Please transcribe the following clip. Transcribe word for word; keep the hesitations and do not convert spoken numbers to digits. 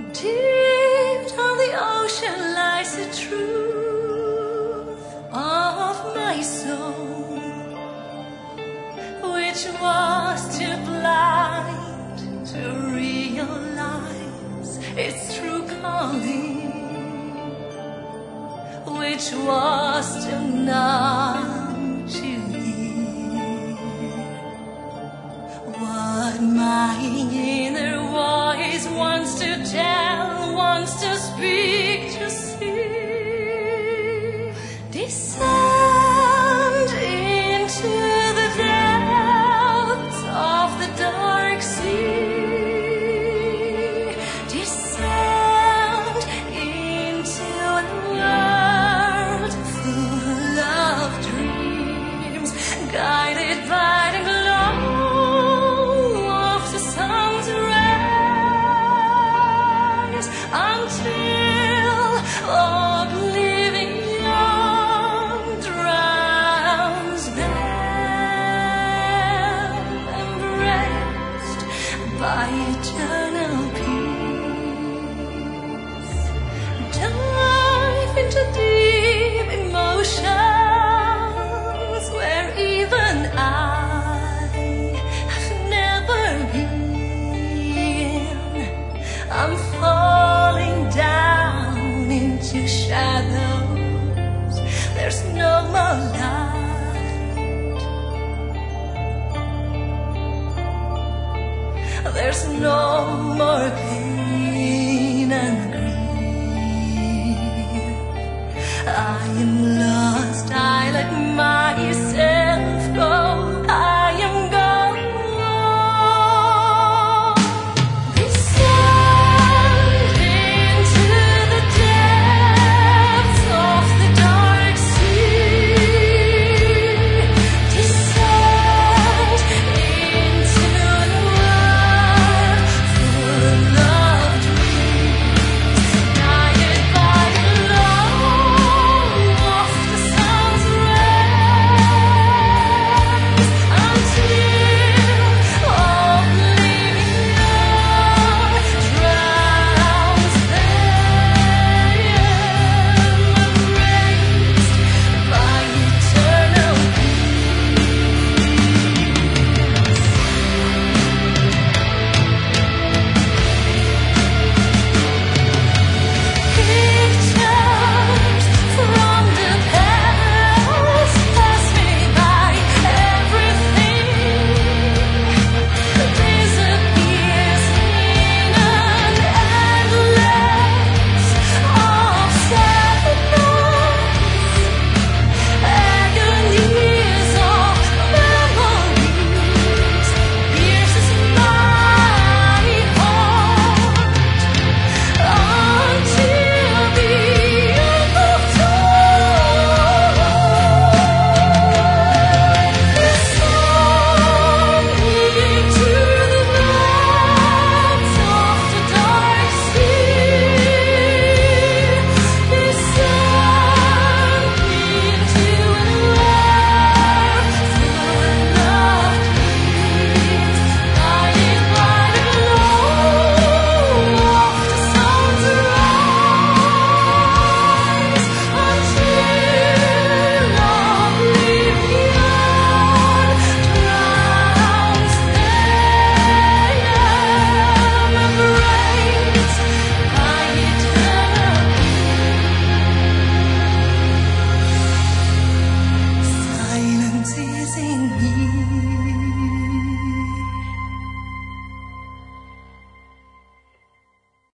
Deep down the ocean lies the truth of my soul, which was too blind to realize its true calling, which was too numb to hear what my inner voice wants to tell, wants to speak, to see. Descend into the depths of the dark sea. Descend into a world full of dreams, guided by the glow of the sun's rays, until oblivion drowns them, embraced by eternal peace. Dive into deep emotions where even I have never been. I'm falling down into shadows. There's no more light. There's no more pain.